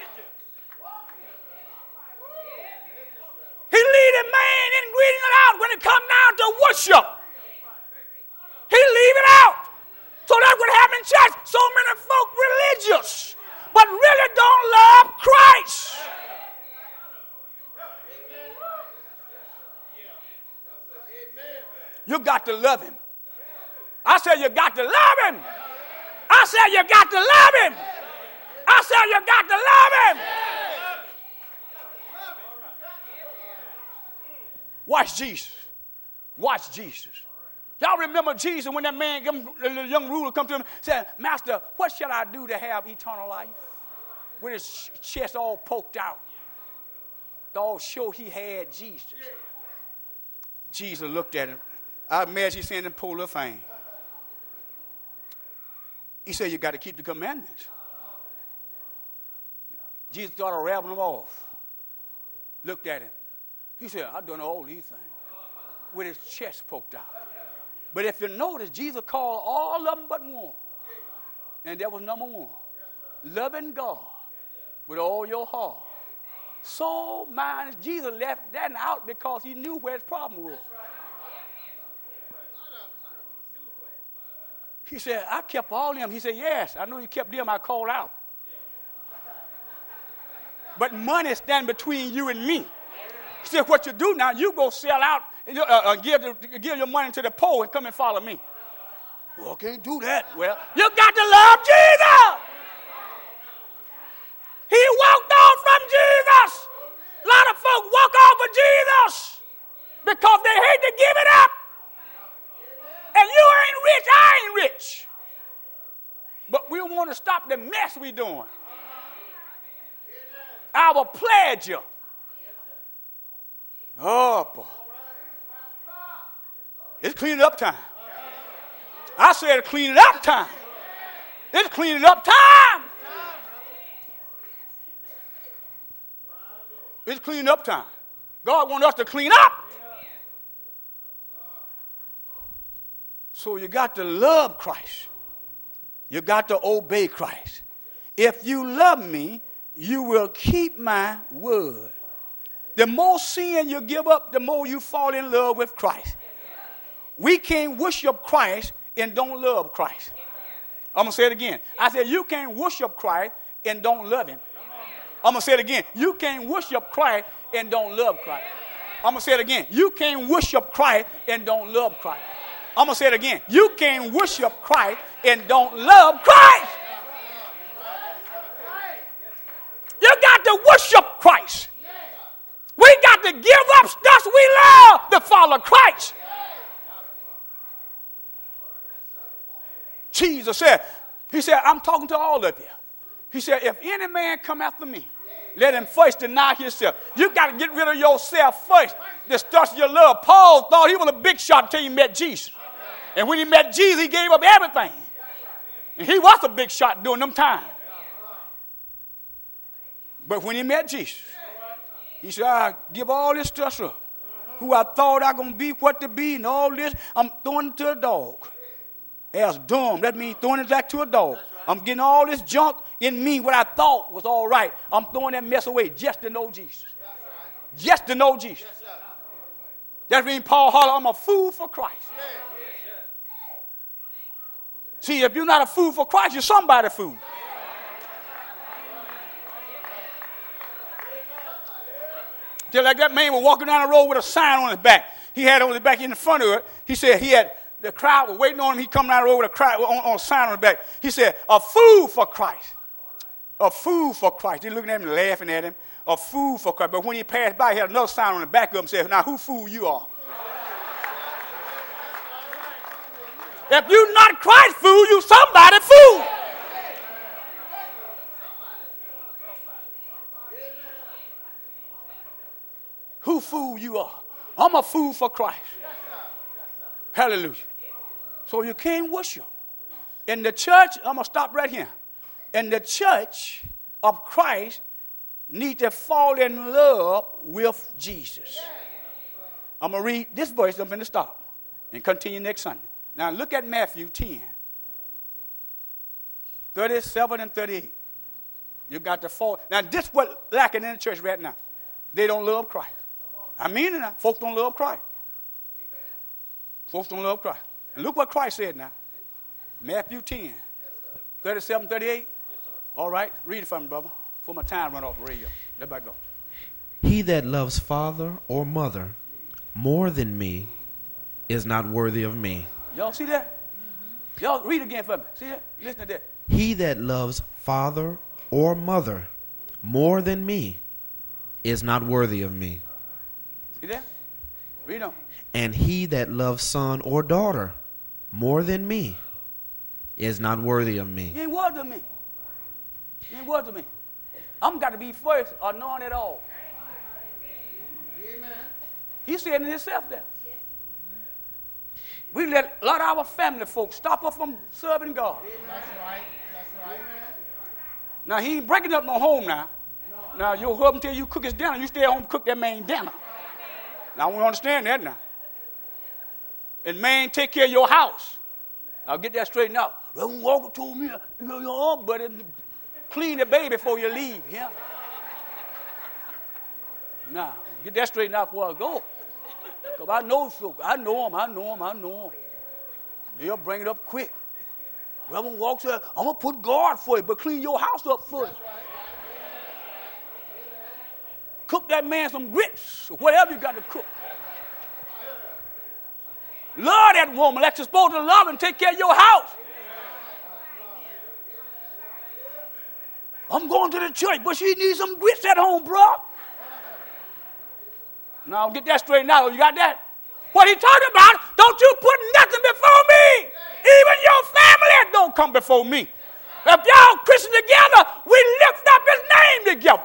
He leave the main ingredient out when it comes down to worship. He leave it out. So that's what happened in church. So many folk religious, but really don't love Christ. You got to love him. I said you got to love him. I said you got to love him. I said you got to love him. Watch Jesus. Watch Jesus. Y'all remember Jesus when that man, the young ruler, come to him and said, Master, what shall I do to have eternal life? With his chest all poked out. To all show he had Jesus. Jesus looked at him. I imagine he's saying, pull a thing. He said, you got to keep the commandments. Jesus started rattling them off. Looked at him. He said, I've done all these things. With his chest poked out. But if you notice, Jesus called all of them but one. And that was number one. Loving God with all your heart. Soul, mind. Jesus left that out because he knew where his problem was. He said, I kept all them. He said, yes, I know you kept them. I called out. But money stand between you and me. He said, what you do now, you go sell out and give your money to the poor and come and follow me. Well, I can't do that. Well, you got to love Jesus. He walked off from Jesus. A lot of folk walk off of Jesus because they hate to give it up. And you ain't rich, I ain't rich. But we want to stop the mess we doing. I will pledge you. Oh, boy. It's cleaning up time. I said cleaning up time. It's cleaning up time. It's cleaning up time. God wants us to clean up. So you got to love Christ. You got to obey Christ. If you love me, you will keep my word. The more sin you give up, the more you fall in love with Christ. We can't worship Christ and don't love Christ. I'm going to say it again. I said you can't worship Christ and don't love him. I'm going to say it again. You can't worship Christ and don't love Christ. I'm going to say it again. You can't worship Christ and don't love Christ. I'm going to say it again. You can't worship Christ and don't love Christ. You got to worship Christ. We got to give up stuff we love to follow Christ. Jesus said, he said, I'm talking to all of you. He said, if any man come after me, let him first deny himself. You got to get rid of yourself first. The stuff you love. Paul thought he was a big shot until he met Jesus. And when he met Jesus, he gave up everything. And he was a big shot during them times. But when he met Jesus, he said, I give all this stuff up. Who I thought I going to be, what to be, and all this, I'm throwing it to a dog. As dumb, that means throwing it back to a dog. I'm getting all this junk in me, what I thought was all right. I'm throwing that mess away just to know Jesus. Just to know Jesus. That means Paul hollered, I'm a fool for Christ. See, if you're not a fool for Christ, you're somebody's fool. Just like that man was walking down the road with a sign on his back. He had it on his back in the front of it. He said he had, the crowd was waiting on him. He come down the road with a crowd on a sign on his back. He said, a fool for Christ. A fool for Christ. They looking at him and laughing at him. A fool for Christ. But when he passed by, he had another sign on the back of him and said, now who fool you are? If you're not Christ fool, you somebody fool. Who fool you are? I'm a fool for Christ. Hallelujah. So you can't worship. In the church, I'm going to stop right here. In the church of Christ, need to fall in love with Jesus. I'm going to read this verse. I'm going to stop and continue next Sunday. Now look at Matthew 10, 37 and 38. You got to fall. Now this is what lacking in the church right now. They don't love Christ. I mean it now. Folks don't love Christ. Folks don't love Christ. And look what Christ said now. Matthew 10, 37, 38. All right, read it for me, brother, before my time run off the radio. Everybody go. He that loves father or mother more than me is not worthy of me. Y'all see that? Y'all read again for me. See that? Listen to that. He that loves father or mother more than me is not worthy of me. See that? Read on. And he that loves son or daughter more than me is not worthy of me. He ain't worthy of me. He ain't worthy of me. I'm got to be first or none at all. Amen. He said it himself there. We let a lot of our family folks stop us from serving God. That's right. That's right. Now, he ain't breaking up no home now. Now, your husband tell you cook his dinner. You stay at home and cook that man dinner. Now, I want to understand that now. And man, take care of your house. I'll get that straightened out. Reverend Walker told me, your buddy, clean the baby before you leave. Yeah? Now, get that straightened out before I go. Because I know folks. I know them. They'll bring it up quick. Reverend Walker said, I'm going to put guard for you, but clean your house up first. Cook that man some grits or whatever you got to cook. Love that woman like you're supposed to love and take care of your house. I'm going to the church, but she needs some grits at home, bro. Now, get that straightened out. You got that? What he talking about, don't you put nothing before me. Even your family don't come before me. If y'all Christian together, we lift up his name together.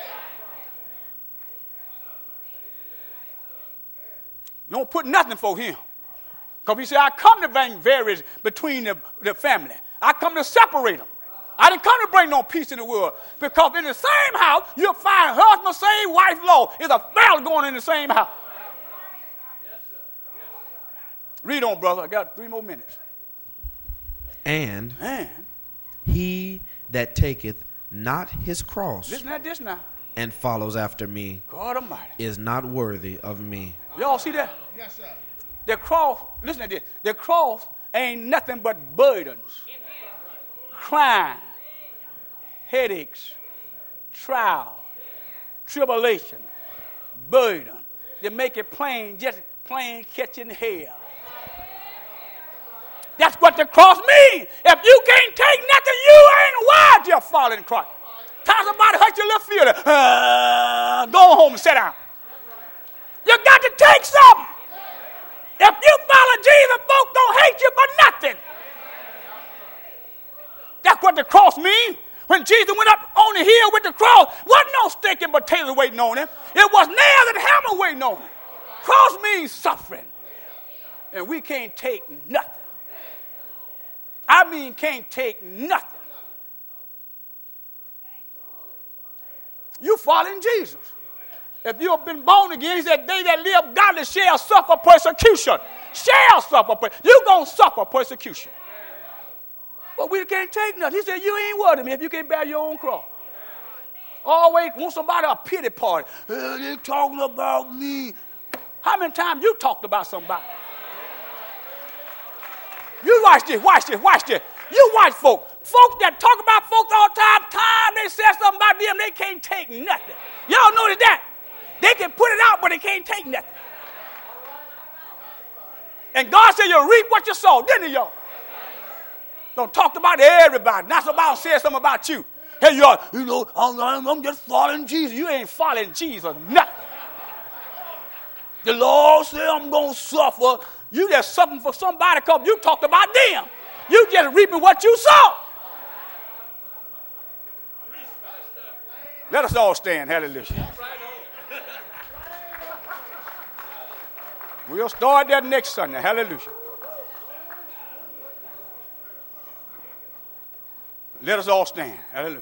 Don't put nothing for him. Because he said, I come to bring variance between the family. I come to separate them. I didn't come to bring no peace in the world. Because in the same house, you'll find husband, same wife, law. It's a battle going in the same house. Read on, brother. I got 3 more minutes. And he that taketh not his cross listen to this now. and follows after me God Almighty is not worthy of me. Y'all see that? Yes, sir. The cross, listen to this. The cross ain't nothing but burdens, crime, headaches, trial, tribulation, burden. They make it plain, just plain catching hell. That's what the cross means. If you can't take nothing, you ain't worth your following Christ. Tell somebody hurt your little feeling. Go home and sit down. You got to take something. If you follow Jesus, folks don't hate you for nothing. That's what the cross means. When Jesus went up on the hill with the cross, wasn't no steak and potatoes waiting on him. It was nails and hammer waiting on him. Cross means suffering. And we can't take nothing. I mean, can't take nothing. You following Jesus. If you have been born again, he said, they that live godly shall suffer persecution. Shall suffer persecution. You're going to suffer persecution. But we can't take nothing. He said, you ain't worth it, me if you can't bear your own cross. Always want somebody a pity party. They talking about me. How many times you talked about somebody? You watch this. You watch folks. Folks that talk about folks all the time, they say something about them, they can't take nothing. Y'all notice that? They can put it out, but they can't take nothing. And God said you'll reap what you sow, didn't he, y'all? Don't talk about everybody. Not somebody say something about you. Hey, y'all, I'm just following Jesus. You ain't following Jesus, nothing. The Lord said I'm going to suffer. You just suffering for somebody because you talked about them. You just reaping what you sow. Let us all stand. Hallelujah. We'll start that next Sunday. Hallelujah. Let us all stand. Hallelujah.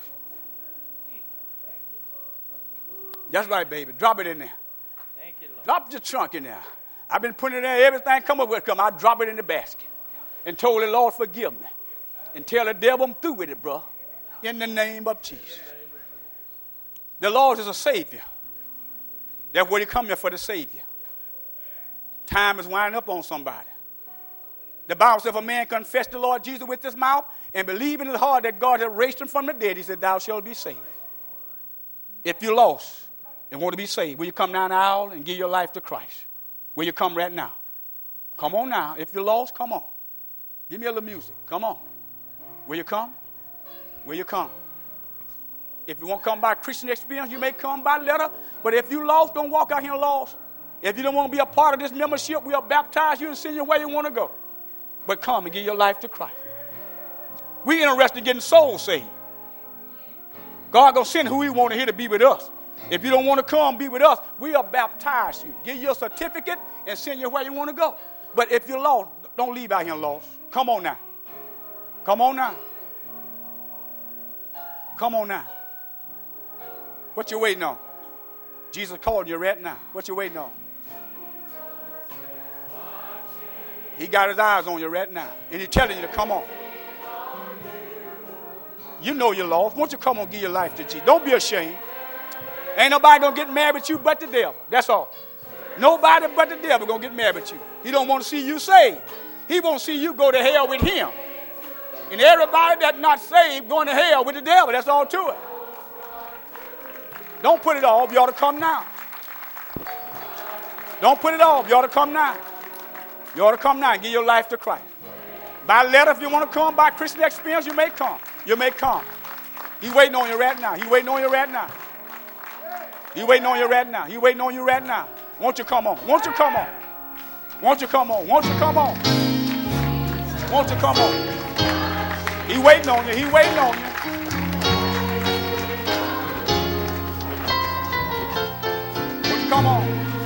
That's right, baby. Drop it in there. Thank you, Lord. Drop your trunk in there. I've been putting it in there. Everything come up with come. I drop it in the basket. And told the Lord, forgive me. And tell the devil I'm through with it, bro. In the name of Jesus. The Lord is a Savior. That's what he come here for, the Savior. Time is winding up on somebody. The Bible says if a man confess the Lord Jesus with his mouth and believe in his heart that God has raised him from the dead, he said, thou shalt be saved. If you're lost and want to be saved, will you come down the aisle and give your life to Christ? Will you come right now? Come on now. If you're lost, come on. Give me a little music. Come on. Will you come? Will you come? If you want to come by Christian experience, you may come by letter. But if you lost, don't walk out here lost. If you don't want to be a part of this membership, we'll baptize you and send you where you want to go. But come and give your life to Christ. We're interested in getting souls saved. God going to send who he want here to be with us. If you don't want to come be with us, we'll baptize you. Give you a certificate and send you where you want to go. But if you're lost, Don't leave out here lost. Come on now. Come on now. Come on now. What you waiting on? Jesus calling you right now. What you waiting on? He got his eyes on you right now. And he's telling you to come on. You know you're lost. Won't you come on and give your life to Jesus? Don't be ashamed. Ain't nobody going to get mad at you but the devil. That's all. Nobody but the devil going to get mad at you. He don't want to see you saved. He won't see you go to hell with him. And everybody that's not saved going to hell with the devil. That's all to it. Don't put it off. You ought to come now. Don't put it off. You ought to come now. You ought to come now and give your life to Christ. By letter, if you want to come. By Christian experience, you may come. You may come. He's waiting on you right now. He's waiting on you right now. He's waiting on you right now. He's waiting on you right now. Won't you come on? Won't you come on? Won't you come on? Won't you come on? Won't you come on? He's waiting on you. He's waiting on you. Won't you come on?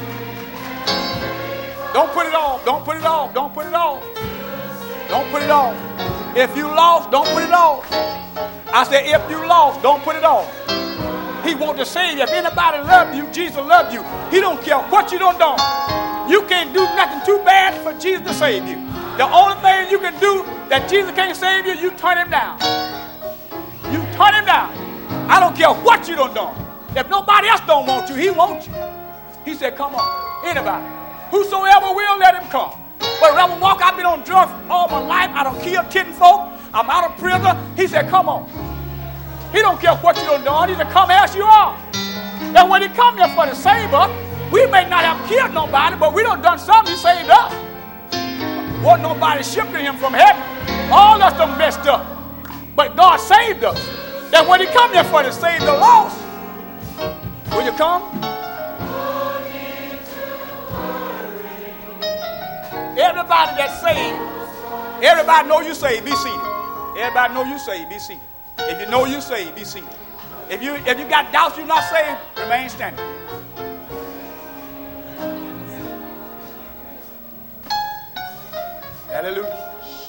Don't put it off. Don't put it off. Don't put it off. Don't put it off. If you lost, don't put it off. I said, if you lost, don't put it off. He wants to save you. If anybody loves you, Jesus loves you. He don't care what you done. You can't do nothing too bad for Jesus to save you. The only thing you can do that Jesus can't save you, you turn him down. You turn him down. I don't care what you done. If nobody else don't want you, he wants you. He said, come on. Anybody. Whosoever will, let him come. But I walk, I've been on drugs all my life. I don't kill 10 folk. I'm out of prison. He said, come on. He don't care what you done. He said, come as you are. And when he come here for the save us, we may not have killed nobody, but we done something. He saved us. Wasn't nobody shipping him from heaven. All of us done messed up. But God saved us. That when he come here for to save the lost, will you come? Everybody that's saved, everybody know you saved, be seated. Everybody know you saved, be seated. If you know you saved, be seated. If you got doubts you're not saved, remain standing. Hallelujah.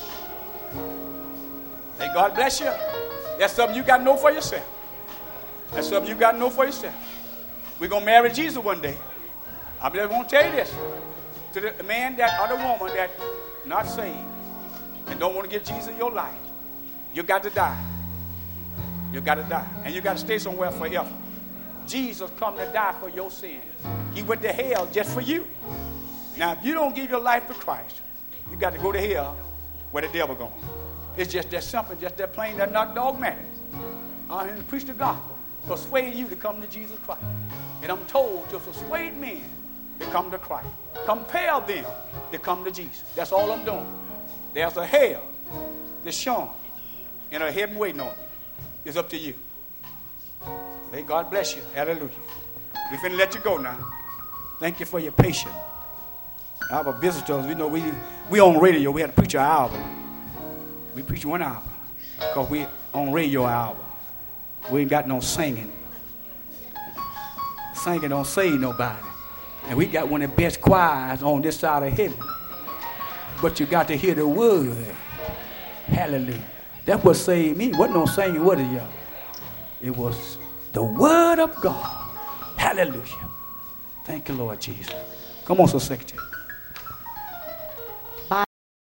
May God bless you. That's something you got to know for yourself. That's something you got to know for yourself. We're going to marry Jesus one day. I just want to tell you this. To the man that or the woman that not saved and don't want to give Jesus your life, you got to die. You got to die. And you got to stay somewhere forever. Jesus come to die for your sins. He went to hell just for you. Now, if you don't give your life to Christ, you got to go to hell where the devil going. It's just that simple, just that plain, that's not dogmatic. I'm here to preach the gospel, persuade you to come to Jesus Christ. And I'm told to persuade men to come to Christ. Compel them to come to Jesus. That's all I'm doing. There's a hell that's showing and a heaven waiting on you. It's up to you. May God bless you. Hallelujah. We're finna let you go now. Thank you for your patience. Our visitors, we know we on radio. We had to preach an hour. We preach 1 hour because we on radio hour. We ain't got no singing. Singing don't save nobody. And we got one of the best choirs on this side of heaven. But you got to hear the word. Hallelujah. That's what saved me. Wasn't no singing, was it, y'all? It was the word of God. Hallelujah. Thank you, Lord Jesus. Come on, Sister Secretary.